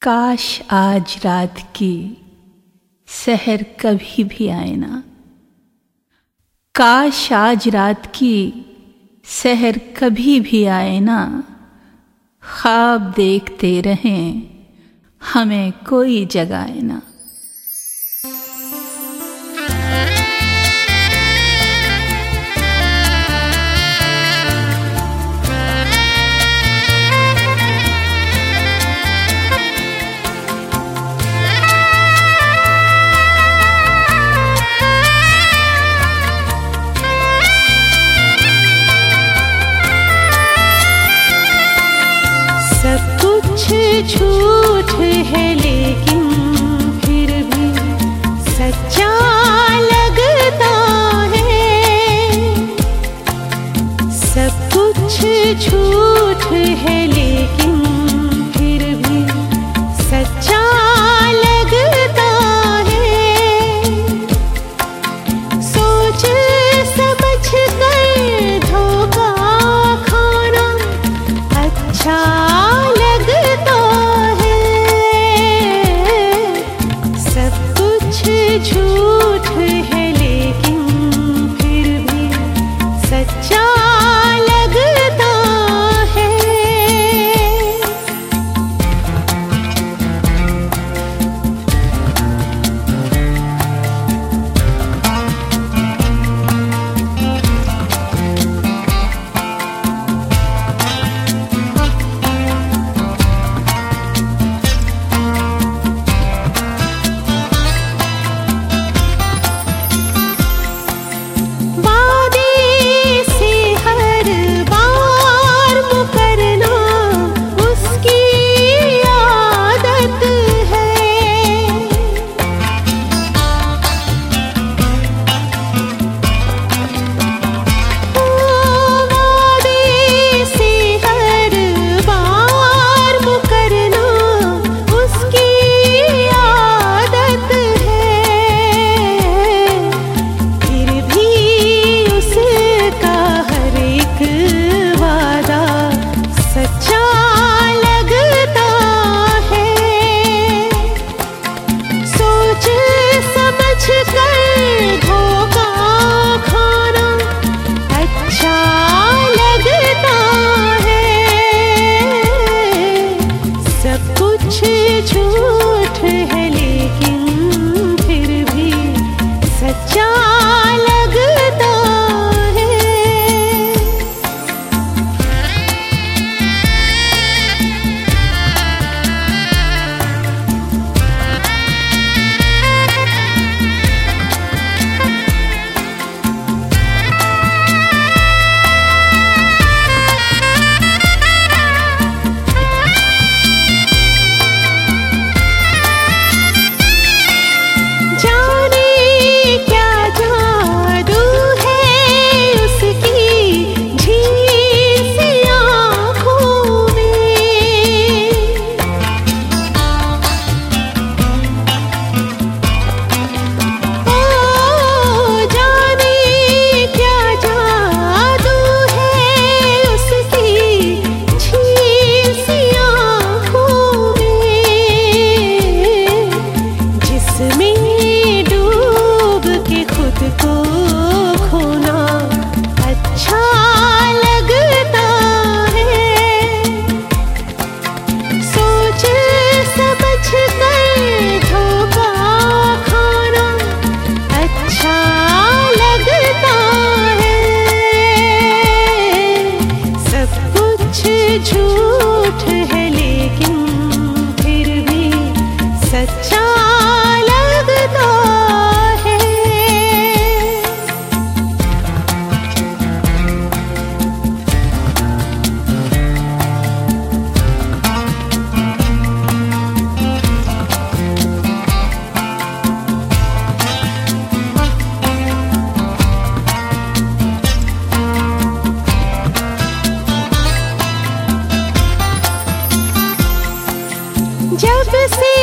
काश आज रात की सहर कभी भी आए ना। काश आज रात की सहर कभी भी आए ना। ख्वाब देखते रहें हमें कोई जगाए ना। सब कुछ झूठ है लेकिन फिर भी सच्चा लगता है। सब कुछ झूठ है लेकिन फिर भी सच्चा लगता है। सोच समझ कर धोखा खाना अच्छा लगता है। सब कुछ झूठ है लेकिन फिर भी सच्चा लगता है। झूठ है लेकिन फिर भी सच्चा लगता है। झूठ है लेकिन फिर भी सच्चा लगता है। जब से